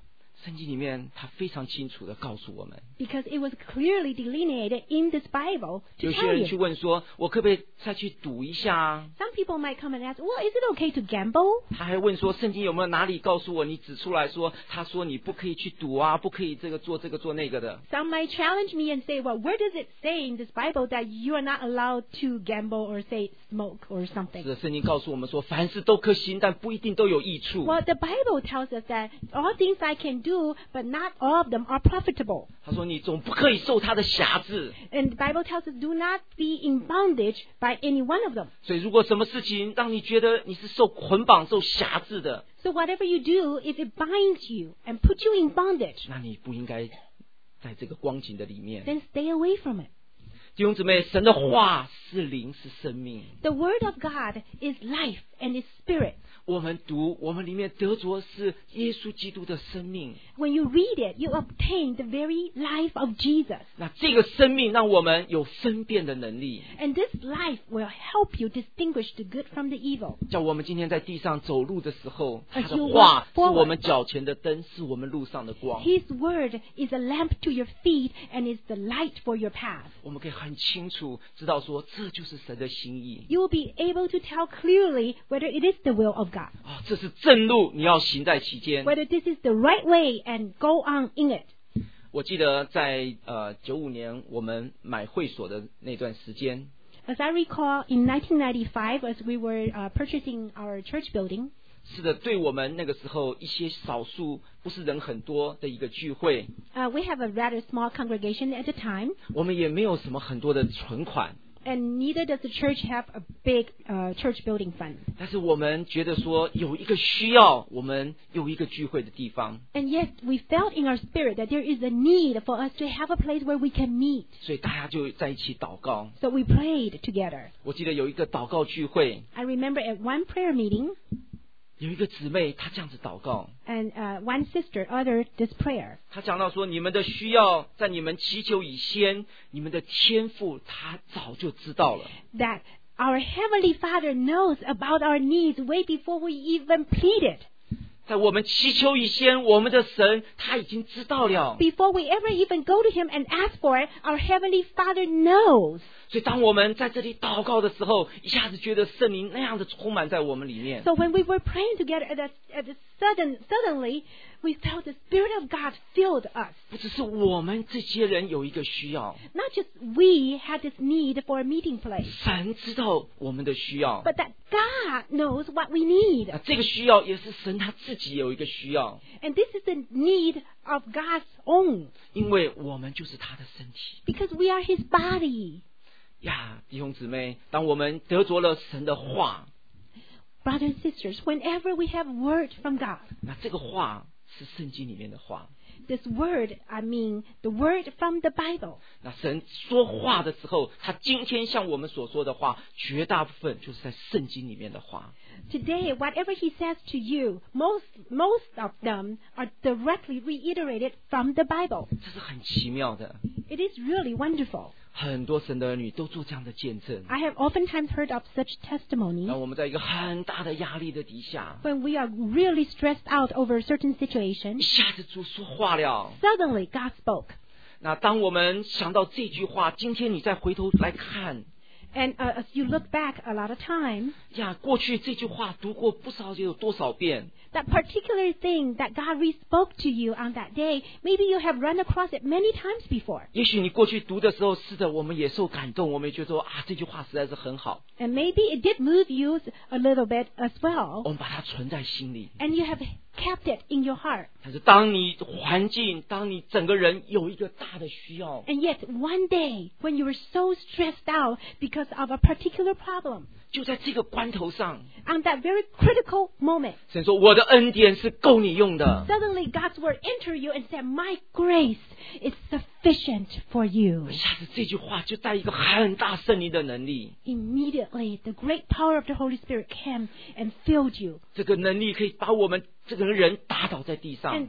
圣经里面他非常清楚的告诉我们。 Because it was clearly delineated in this Bible to 有些 tell 人去 you. 问说，我可不可以再去赌一下啊？ Some people might come and ask, well, is it okay to gamble? 他还问说，圣经有没有哪里告诉我，你指出来说，他说你不可以去赌啊，不可以这个做这个做那个的。 Some might challenge me and say, well, where does it say in this Bible that you are not allowed to gamble or say smoke or 是 something? 的，圣经告诉我们说，凡事都可行，但不一定都有益处。 Well, the Bible tells us that all things I can do, but not all of them are profitable. 他说，你总不可以受他的辖制。 And the Bible tells us, do not be in bondage by any one of them. 所以，如果什么事情让你觉得你是受捆绑、受辖制的， So whatever you do, if it binds you and puts you in bondage, 那你不应该在这个光景的里面。 then stay away from it. 弟兄姊妹，神的话是灵，是生命。 The Word of God is life and is spirit. 我们读，我们里面得着是耶稣基督的生命。 When you read it, you obtain the very life of Jesus. 那这个生命让我们有分辨的能力， And this life will help you distinguish the good from the evil. 叫我们今天在地上走路的时候，他 As 的 you 话 walk 是 forward 我们脚前的灯，是我们路上的光。 His Word is a lamp to your feet and is the light for your path. 我们可以很清楚知道说，这就是神的心意 You will be able to tell clearly whether it is the will of God, 啊！这是正路，你要行在其间。 whether this is the right way and go on in it. 我记得在呃九五年我们买会所的那段时间， As I recall, in nineteen ninety-five, as we were uh, purchasing our church building, 是的，对我们那个时候一些少数不是人很多的一个聚会， uh, we have a rather small congregation at the time, 我们也没有什么很多的存款， and neither does the church have a big uh, church building fund. 但是我们觉得说有一个需要，我们有一个聚会的地方， And yet, we felt in our spirit that there is a need for us to have a place where we can meet. 所以大家就在一起祷告。 So we prayed together. 我记得有一个祷告聚会， I remember at one prayer meeting, 有一个姊妹她这样子祷告， and uh, one sister uttered this prayer. 她讲到说，你们的需要在你们祈求以先，你们的天父他早就知道了。 That our Heavenly Father knows about our needs way before we even plead it. 在我们祈求以先，我们的神他已经知道了。 Before we ever even go to Him and ask for it, our Heavenly Father knows. 所以当我们在这里祷告的时候，一下子觉得圣灵那样的充满在我们里面。 So when we were praying together, at a, at a sudden, suddenly, we felt the Spirit of God filled us. 不只是我们这些人有一个需要， Not just we had this need for a meeting place, 神知道我们的需要， but that God knows what we need. 那这个需要也是神他自己有一个需要， And this is the need of God's own, 因为我们就是他的身体 because we are His body. 呀，弟兄姊妹，当我们得着了神的话， Brothers and sisters, whenever we have word from God, 那这个话是圣经里面的话。 this word, I mean the word from the Bible. 那神说话的时候，他今天向我们所说的话，绝大部分就是在圣经里面的话。 Today, whatever He says to you, most most of them are directly reiterated from the Bible. 这是很奇妙的， It is really wonderful. 很多神的儿女都做这样的见证。 I have oftentimes heard of such testimonies 当我们在一个很大的压力的底下， when we are really stressed out over a certain 一 situation. 下子主说话了。 Suddenly, God spoke. 那当我们想到这句话，今天你再回头来看 And uh, as you look back a lot of time, 呀，过去这句话读过不少，有多少遍？ that particular thing that God re spoke to you on that day, maybe you have run across it many times before. 也许你过去读的时候，是的，我们也受感动，我们也觉得说啊，这句话实在是很好， And maybe it did move you a little bit as well. 我们把它存在心里。 And you have kept it in your heart. 但是当你环境，当你整个人有一个大的需要， And yet, one day, when you were so stressed out because of a particular problem, 就在这个关头上， on that very critical moment, 神说我的恩典是够你用的。 suddenly God's word entered you and said, My grace is sufficient for you. 一下子这句话就带一个很大圣灵的能力， Immediately, the great power of the Holy Spirit came and filled you. 这个能力可以把我们这个人打倒在地 And 上， that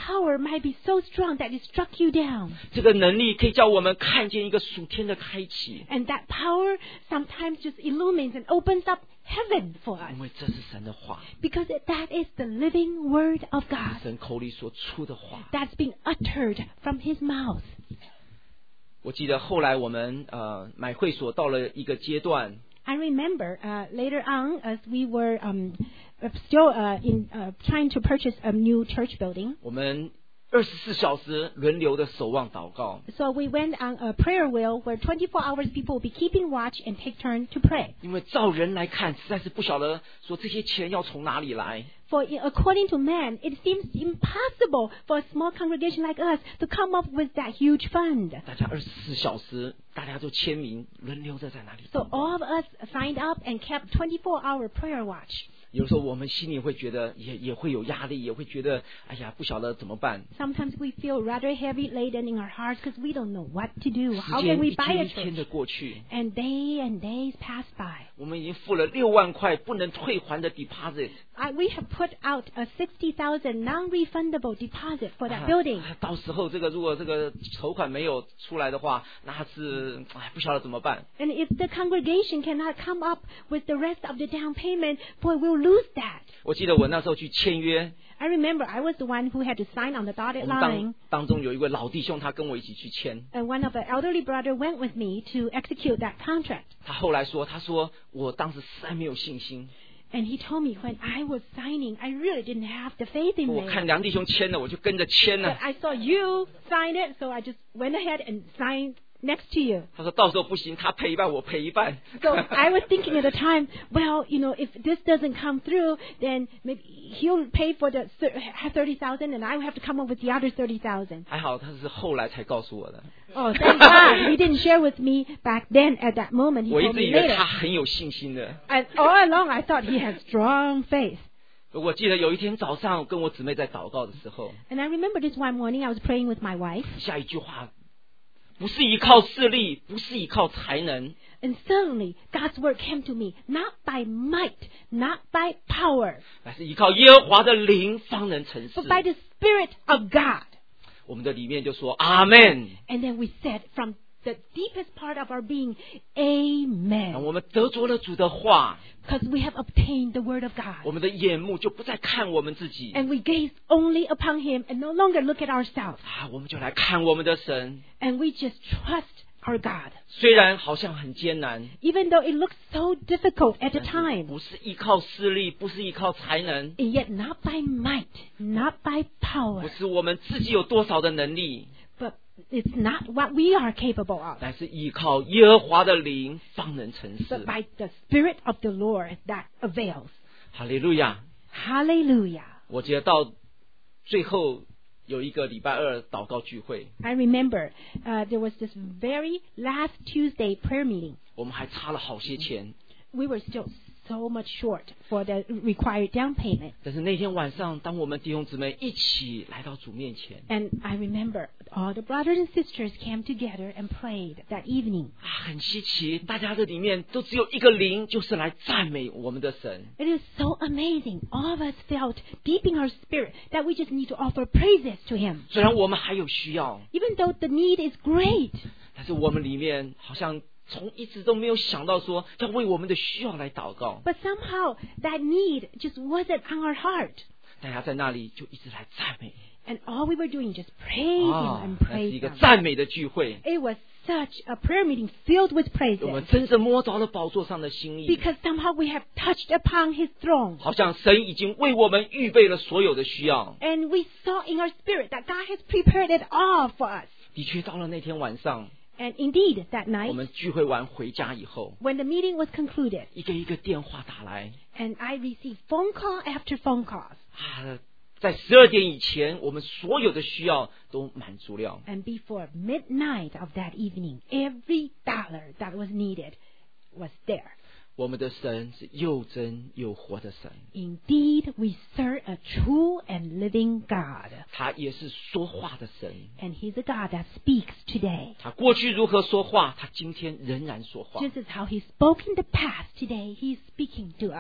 power might be so strong that it struck you down. 这个能力可以叫我们看见一个属天的开启， And that power sometimes just illumines and opens up heaven for us. 因为这是神的话， Because that is the living word of 是 God 神口里所出的话。 that's being uttered from his mouth. 我记得后来我们呃买会所到了一个阶段， I remember uh, later on, as we were um, still uh, in uh, trying to purchase a new church building, 我们二十四小时轮流的守望祷告。 so we went on a prayer wheel where twenty-four hours people will be keeping watch and take turn to pray. 因为照人来看，实在是不晓得说这些钱要从哪里来。 For according to man, it seems impossible for a small congregation like us to come up with that huge fund. 大家二十四小时，大家都签名，轮流的在那里。 So all of us signed up and kept twenty-four hour prayer watch. 有时候我们心里会觉得也也会有压力，也会觉得哎呀不晓得怎么办。 Sometimes we feel rather heavy laden in our hearts because we don't know what to do. 时 How 间 can we 一 buy 天 a 一天的 church? 过去， And day and days pass by. 我们已经付了六万块不能退还的 deposit。 I, we have put out a sixty thousand non-refundable deposit for that 啊 building. 到时候这个如果这个筹款没有出来的话，那是哎不晓得怎么办。 And if the congregation cannot come up with the rest of the down payment, boy, we'll lose that. 我记得我那时候去签约， I remember I was the one who had to sign on the 我 dotted 们 line. 当当中有一位老弟兄，他跟我一起去签。 And one of the elderly brother went with me to execute that contract. 他后来说，他说我当时实在没有信心， And he told me when I was signing, I really didn't have the faith in 我 me. 看梁弟兄签了，我就跟着签 But 了。 I saw you sign it, so I just went ahead and signed next to you. 他说到时候不行，他赔一半，我赔一半。 So I was thinking at the time, well, you know, if this doesn't come through, then maybe he'll pay for the thirty thousand, and I will have to come up with the other thirty thousand. 还好他是后来才告诉我的， Oh, thank God he didn't share with me back then. At that moment, he 我一 told 直 me 以为 later. 他很有信心的。 And all along, I thought he had strong faith. 我记得有一天早上跟我姊妹在祷告的时候， And I remember this one morning, I was praying with my wife, 下一句话不是依靠势力，不是依靠才能， and suddenly God's word came to me, not by might, not by power, 乃是依靠耶和华的灵方能成事 but。by the Spirit of God. 我们的里面就说阿门。 And then we said from the deepest part of our being, 让 Amen. 我们得着了主的话， Because we have obtained the word of 我 God. 们的眼目就不再看我们自己 And we gaze only upon him and no longer look at ourselves. 啊，我们就来看我们的神。 And we just trust our God. 虽然好像很艰难， Even though it looks so difficult at the 但是 time. 不是依靠势力，不是依靠才能， And yet not by might, not by 不 power. 是我们自己有多少的能力， But it's not what we are capable of. 乃是依靠耶和华的灵方能成 But 事。 by the Spirit of the Lord that avails. 哈利路亚！ Hallelujah. 我觉得到最后有一个礼拜二祷告聚会， I remember uh, there was this very last Tuesday prayer meeting. 我们还差了好些钱， We were still so much short for the required down payment. 但是那天晚上，当我们弟兄姊妹一起来到主面前， And I remember all the brothers and sisters came together and prayed that evening. 啊，很稀奇，大家的里面都只有一个灵，就是来赞美我们的神。 It is so amazing. All of us felt deep in our spirit that we just need to offer praises to Him. 虽然我们还有需要， Even though the need is great, 但是我们里面好像从一直都没有想到说要为我们的需要来祷告。 but somehow that need just wasn't on our heart. 大家在那里就一直来赞美， And all we were doing just praise 啊 Him，and 那是一 praise 个 Him. 赞美的聚会。 It was such a prayer meeting filled with 我们 praises. 真正摸着了宝座上的心意， Because somehow we have touched upon His throne. 好像神已经为我们预备了所有的需要。 And we saw in our spirit that God has prepared it all for us. 的确，到了那天晚上， And indeed, that 我 night, 们聚会完回家以后， when the meeting was concluded, 一个一个电话打来 and I received phone call after phone calls, 啊，在十二点以前，我们所有的需要都满足了。 and before midnight of that evening, every dollar that was needed was there. 我们的神是又真又活的神， Indeed, we serve a true and living God. 他也是说话的神。 And He's a God that speaks today. 他过去如何说话，他今天仍然说话。 Just as how He spoke in the past, today He's speaking to us.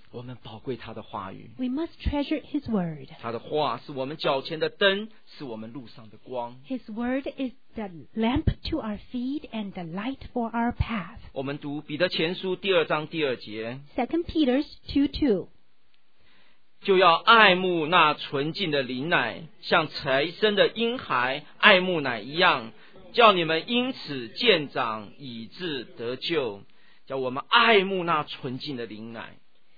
我们宝贵他的话语。 We must treasure His word. 他的话是我们脚前的灯，是我们路上的光。 His word is the lamp to our feet and the light for our path. 我们读彼得前书第二章第二节， Second Peter two two. 就要爱慕那纯净的灵奶，像才生的婴孩爱慕奶一样，叫你们因此渐长，以致得救。叫我们爱慕那纯净的灵奶，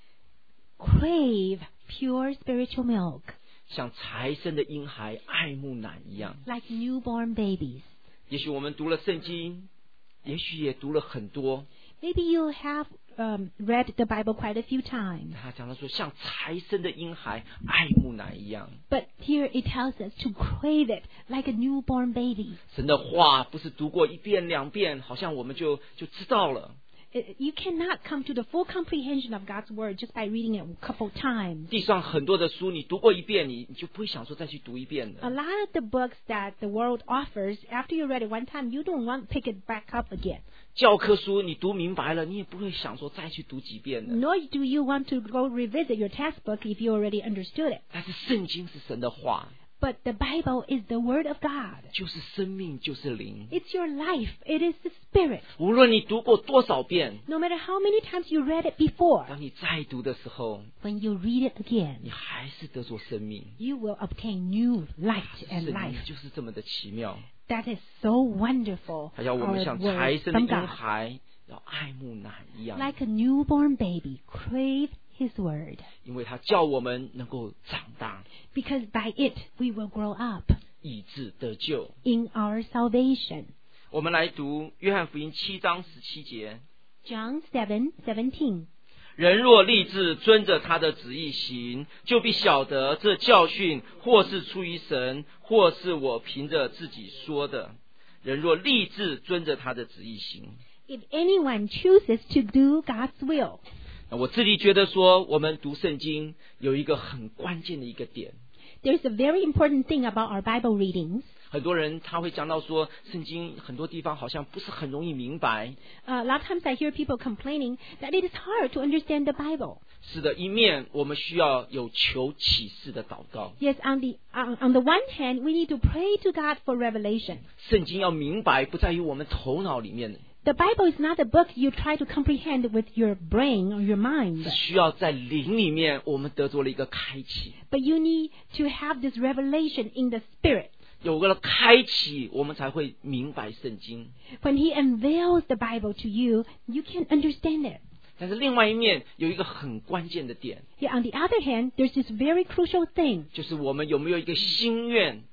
Crave pure spiritual milk, 像才生的婴孩爱慕奶一样。 like newborn babies. 也许我们读了圣经，也许也读了很多， Maybe you have um, read the Bible quite a few times. 他讲到说像才生的婴孩爱慕奶一样。 But here it tells us to crave it like a newborn baby. 神的话不是读过一遍两遍，好像我们就就知道了。 Uh, You cannot come to the full comprehension of God's word just by reading it a couple times. 地上很多的书，你读过一遍，你你就不会想说再去读一遍 A 了。 lot of the books that the world offers, after you read it one time, you don't want to pick it back up again. 教科书你读明白了，你也不会想说再去读几遍了。 Nor do you want to go revisit your textbook if you already understood it. 但是圣经是神的话， But the Bible is the word of God. 就是生命，就是灵。 It's your life. It is the spirit. 无论你读过多少遍， No matter how many times you read it before, 当你再读的时候， when you read it 你 again, 还是得着生命。 you will obtain new light 圣 and 经 life. 就是这么的奇妙， That is so wonderful. 他要我们 Our 像 word 才生的 from 婴 God. 孩，要爱慕奶一样， Like a newborn baby, crave His word. 因为他叫我们能够长大， Because by it we will grow up 以致得救。 in our salvation. 我们来读约翰福音七章十七节。 John seven seventeen. 人若立志遵着他的旨意行，就必晓得这教训或是出于神，或是我凭着自己说的。人若立志遵着他的旨意行， If anyone chooses to do God's will, 那我自己觉得说，我们读圣经有一个很关键的一个点。 there's a very important thing about our Bible readings. 很多人他会讲到说，圣经很多地方好像不是很容易明白。 Uh, a lot of times I hear people complaining that it is hard to understand the Bible. 是的，一面我们需要有求启示的祷告， Yes, on the on, on the one hand, we need to pray to God for revelation. 圣经要明白，不在于我们头脑里面， The Bible is not a book you try to comprehend with your brain or your mind, 是需要在灵里面我们得着了一个开启。 but you need to have this revelation in the Spirit. 有个开启，我们才会明白圣经。 When He unveils the Bible to you, you can understand it. 但是另外一面有一个很关键的点， Yet on the other hand, there's this very crucial thing, 就是我们有没有一个心愿，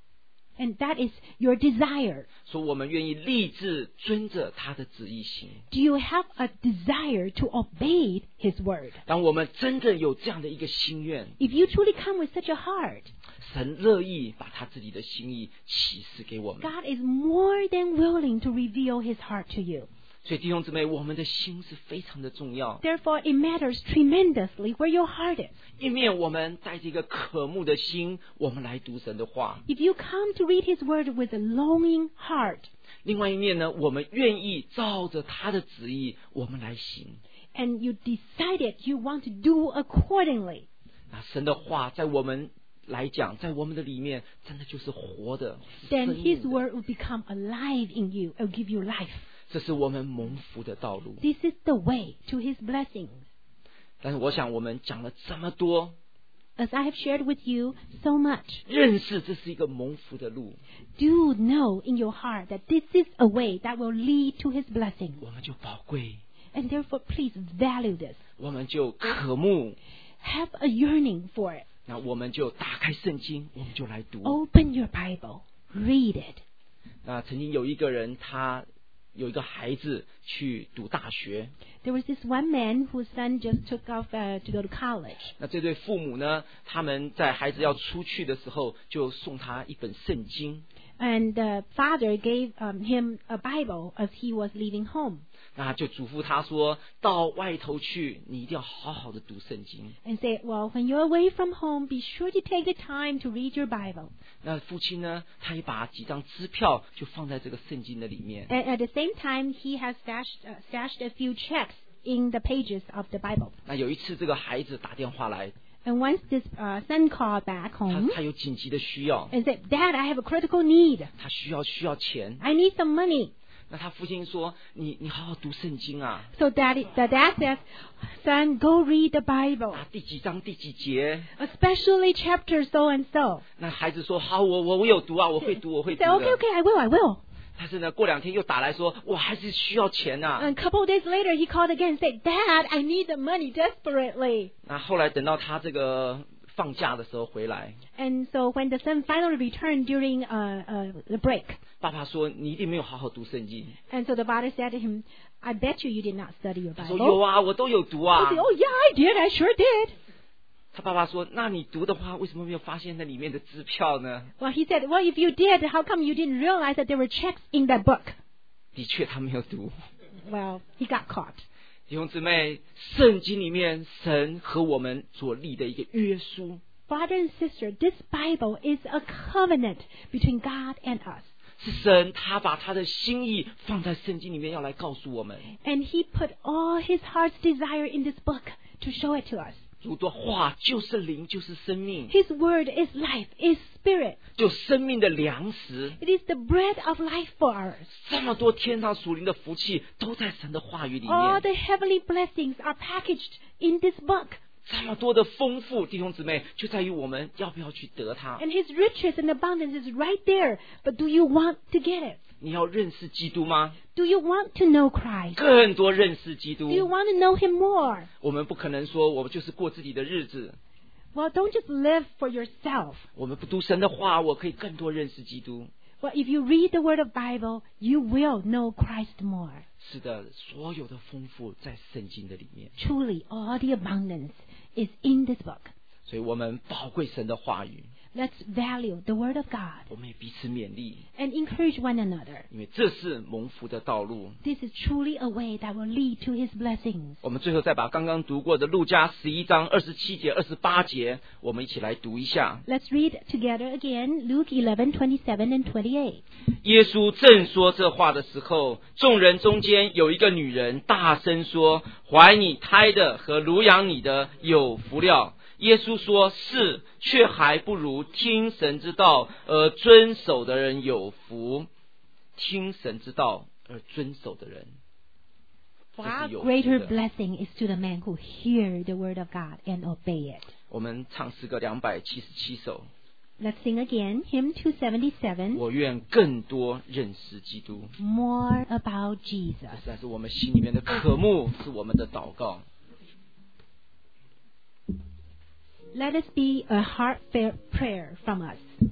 and that is your desire. 说我们愿意立志遵着他的旨意行。 Do you have a desire to obey His word? 当我们真正有这样的一个心愿， If you truly come with such a heart, 神乐意把他自己的心意启示给我们。 God is more than willing to reveal His heart to you. 所以弟兄姊妹，我们的心是非常的重要。 Therefore, it matters tremendously where your heart is. 一面我们带着一个渴慕的心，我们来读神的话； If you come to read His word with a longing heart, 另外一面呢，我们愿意照着他的旨意，我们来行。 and you decided you want to do accordingly, 那神的话在我们来讲，在我们的里面，真的就是活的，是 then 生命 His 的。 word will become alive in you and give you life. 这是我们蒙福的道路。 This is the way to His blessings. 但是我想，我们讲了这么多， As I have shared with you so much, 认识这是一个蒙福的路， do know in your heart that this is a way that will lead to His blessing. 我们就宝贵， And therefore, please value this. 我们就渴慕， Have a yearning for it. 那我们就打开圣经，我们就来读。 Open your Bible. Read it. 那曾经有一个人，他有一个孩子去读大学， There was this one man whose son just took off uh, to go to college. 那这对父母呢，他们在孩子要出去的时候，就送他一本圣经。 And the father gave um, him a Bible as he was leaving home 那就嘱咐他说，到外头去，你一定要好好的读圣经。 and said, well, when you're away from home, be sure to take the time to read your Bible. 那父亲呢，他也把几张支票就放在这个圣经的里面。 And at the same time, he has stashed, uh, stashed a few checks in the pages of the Bible. 那有一次，这个孩子打电话来， And once this uh, son called back 他 home 他有紧急的需要， and said, Dad, I have a critical need. 他需要需要钱。 I need some money. 那他父亲说：“你你好好读圣经啊， So daddy, the dad says, Son, go read the Bible, 啊第几章第几节。 especially chapter so and so. ” 那孩子说：“好，我我我有读啊，我会读，我会 He 读 said, 的。 Okay, okay, I will, I will. 但是呢，过两天又打来说：“我还是需要钱呐、 And a couple of days later, he called again and said, Dad, I need the money desperately. 那后来等到他这个放假的时候回来， And so when the son finally returned during uh, uh, the break, 爸爸说：“你一定没有好好读圣经。 and so the father said to him, I bet you you did not study your ” 他说：“ Bible. 有啊，我都有读 He 啊。 said, Oh, yeah, I did. I sure did. ” 他爸爸说：“那你读的话，为什么没有发现那里面的支票呢 Well, he said, Well, if you did, how come you didn't realize that there were checks in that book?？” 的确，他没有读。 Well, he got caught. 弟兄姊妹，圣经里面神和我们所立的一个约书， Father and sister, this Bible is a covenant between God and us. 是神他把他的心意放在圣经里面，要来告诉我们。 And he put all his heart's desire in this book to show it to us. 主的话就是灵，就是生命， His word is life, is spirit. 就生命的粮食。 It is the bread of life for us. 这么多天上属灵的福气都在神的话语里 All 面， the heavenly blessings are packaged in this book. 这么多的丰富，弟兄姊妹，就在于我们要不要去得它。 And his riches and abundance is right there. But do you want to get it? 你要认识基督吗？ Do you want to know Christ? 更多认识基督 Do。you want to know him more? 我们不可能说我们就是过自己的日子， Well, don't just live for yourself. 我们不读神的话，我可以更多认识基督。 Well, if you read the Word of Bible, you will know Christ more. 是的，所有的丰富在圣经的里面， Truly, all the abundance is in this book. 所以我们宝贵神的话语， Let's value the Word of God 我们也彼此勉励， and encourage one another. 因为这是蒙福的道路。 This is truly a way that will lead to His blessings. 我们最后再把刚刚读过的路加十一章二十七节、二十八节，我们一起来读一下。 Let's read together again Luke eleven, twenty-seven and twenty-eight. 耶稣正说这话的时候，众人中间有一个女人大声说：“怀你胎的和乳养你的有福了。”耶稣说：“是，却还不如听神之道而遵守的人有福。听神之道而遵守的人， Far 这是有福 greater 的。” blessing is to the man who hear the Word of God and obey it. 我们唱诗歌两百七十七首。 Let's sing again, hymn two seventy-seven. 我愿更多认识基督， More about 这 Jesus. 实在是我们心里面的渴慕，是我们的祷告。 Let us be a heartfelt prayer from us.